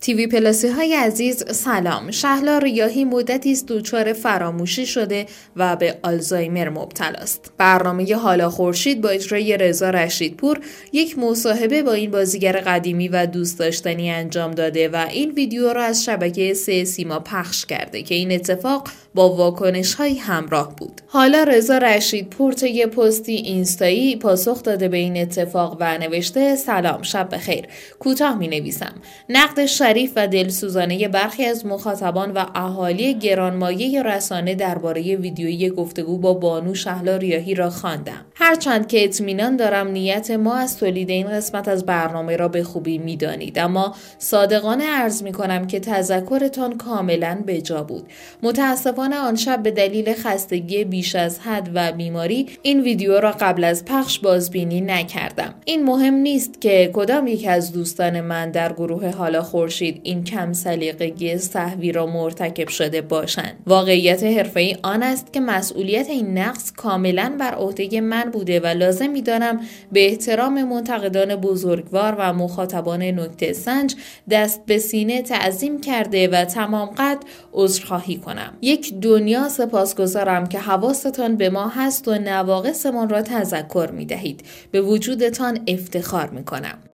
تیوی پلاسی های عزیز سلام. شهلا ریاحی مدتی است دچار فراموشی شده و به آلزایمر مبتلا است. برنامه حالا خورشید با اجرای رضا رشیدپور یک مصاحبه با این بازیگر قدیمی و دوست داشتنی انجام داده و این ویدیو را از شبکه 3 سیما پخش کرده که این اتفاق با واکنش های همراه بود. حالا رضا رشیدپور طی پستی اینستایی پاسخ داده به این اتفاق و نوشته سلام، شب بخیر. کوتاه می نویسم. نقد شریف و دلسوزانه برخی از مخاطبان و اهالی گرانمایه رسانه درباره ویدیویی گفتگو با بانو شهلا ریاحی را خواندم. هرچند که اطمینان دارم نیت ما از تولید این قسمت از برنامه را به خوبی می‌دانید، اما صادقانه عرض می‌کنم که تذکرتان کاملاً بجا بود. متأسفانه آن شب به دلیل خستگی بیش از حد و بیماری این ویدیو را قبل از پخش بازبینی نکردم. این مهم نیست که کدام یک از دوستان من در گروه حالا خورشید این کم سلیقگی سهوی را مرتکب شده باشند. واقعیت حرفه‌ای آن است که مسئولیت این نقص کاملاً بر عهده من بوده و لازم می‌دانم به احترام منتقدان بزرگوار و مخاطبان نکته سنج دست به سینه تعظیم کرده و تمام قد عذرخواهی کنم. یک دنیا سپاسگزارم که حواستان به ما هست و نواقصمان را تذکر می‌دهید. به وجودتان افتخار می‌کنم.